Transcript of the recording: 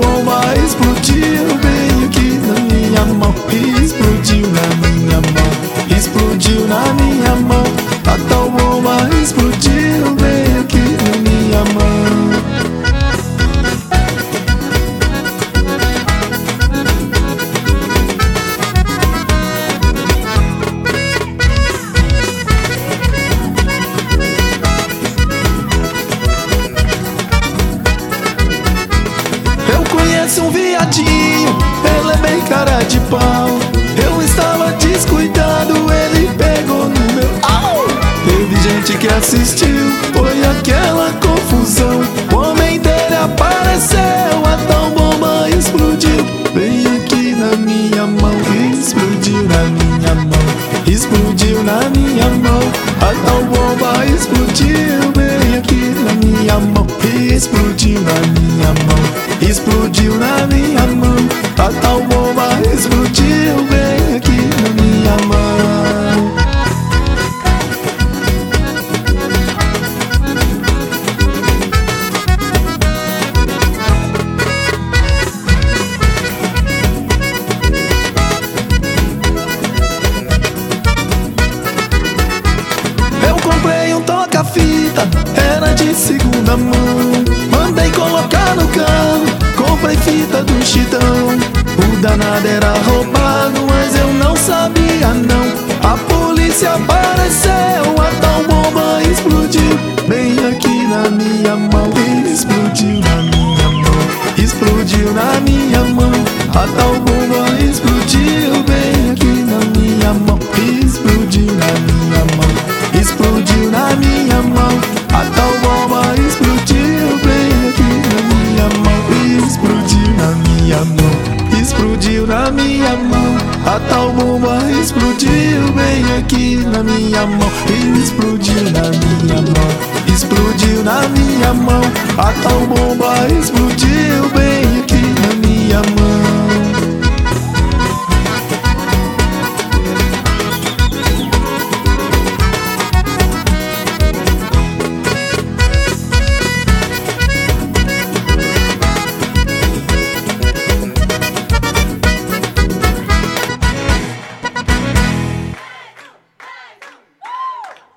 bomba explodiu bem aqui na minha mão. Explodiu na minha mão, explodiu na minha mão. A tal bomba explodiu bem aqui na minha mão. Um viadinho, ele é bem cara de pau. Eu estava descuidado, ele pegou no meu au. Teve gente que assistiu, foi aquela confusão. O homem dele apareceu, a tal bomba explodiu bem aqui na minha mão. Explodiu na minha mão, explodiu na minha mão. A tal bomba explodiu bem aqui na minha mão. Explodiu na minha mão, explodiu na minha mão. A tal bomba explodiu bem aqui na minha mão. Eu comprei um toca-fita, era de segunda mão. Mandei colocar no carro, comprei fita do Chitão. O danado era roubado, mas eu não sabia não. A polícia apareceu, a tal bomba explodiu bem aqui na minha mão. Explodiu na minha mão, explodiu na minha mão. A tal bomba explodiu bem aqui na minha mão. Explodiu na minha mão, explodiu na minha mão. A tal bomba explodiu bem aqui na minha mão. Explodiu na minha mão, explodiu na minha mão. A tal bomba explodiu bem aqui na minha mão. Explodiu na minha mão, explodiu na minha mão. A tal bomba explodiu bem aqui